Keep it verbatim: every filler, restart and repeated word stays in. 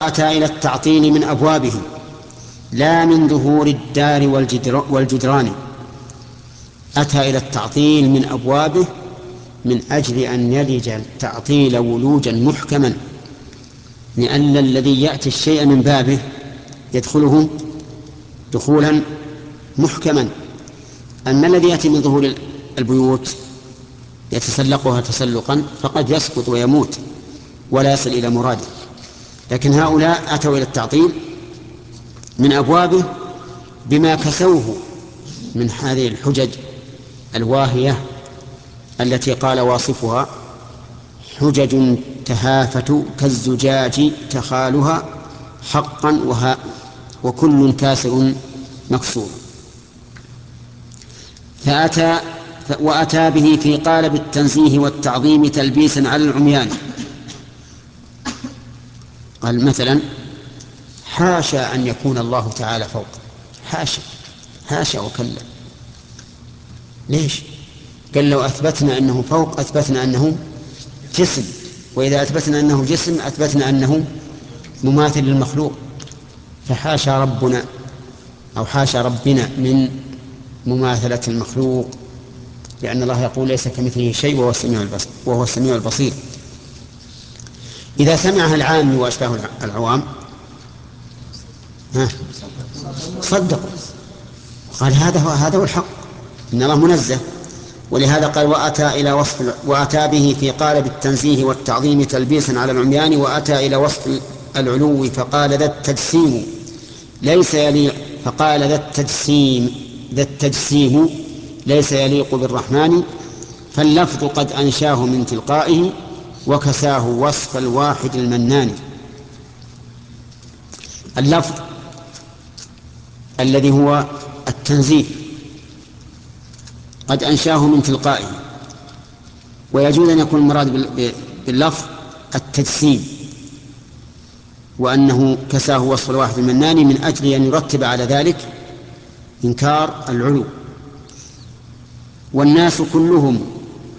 أتى إلى التعطيل من أبوابه لا من ظهور الدار والجدران. أتى إلى التعطيل من أبوابه من أجل أن يلج التعطيل ولوجا محكما، لأن الذي يأتي الشيء من بابه يدخله دخولا محكما. أما الذي يأتي من ظهور البيوت يتسلقها تسلقا فقد يسقط ويموت ولا يصل إلى مراده. لكن هؤلاء أتوا إلى التعطيل من أبوابه بما كسوه من هذه الحجج الواهية التي قال واصفها: حجج تهافت كالزجاج تخالها حقا وها وكل كاسر مكسور. فأتى وأتى به في قالب التنزيه والتعظيم تلبيسا على العميان. قال مثلا: حاشا أن يكون الله تعالى فوق. حاشا حاشا وكلا. ليش؟ قال: لو أثبتنا أنه فوق أثبتنا أنه جسم، وإذا أثبتنا أنه جسم أثبتنا أنه مماثل للمخلوق. فحاشا ربنا أو حاشا ربنا من مماثلة المخلوق، لأن الله يقول: ليس كمثله شيء وهو السميع البصير وهو السميع البصير. إذا سمعها العام وأشباه العوام ها صدقوا، قال: هذا هو هذا هو الحق، إن الله منزه. ولهذا قال: وأتى إلى وصف وأتى به في قالب التنزيه والتعظيم تلبيسا على العميان. وأتى إلى وصف العلو فقال: ذا التجسيم ليس يليق فقال ذا التجسيم ذا التجسيم ليس يليق بالرحمن، فاللفظ قد أنشاه من تلقائه وكساه وصف الواحد المنان. اللفظ الذي هو التنزيه قد أنشاه من تلقائه، ويجوز أن يكون المراد باللفظ التجسيم، وأنه كساه وصف الواحد المنان من أجل أن يرتب على ذلك إنكار العلو. والناس كلهم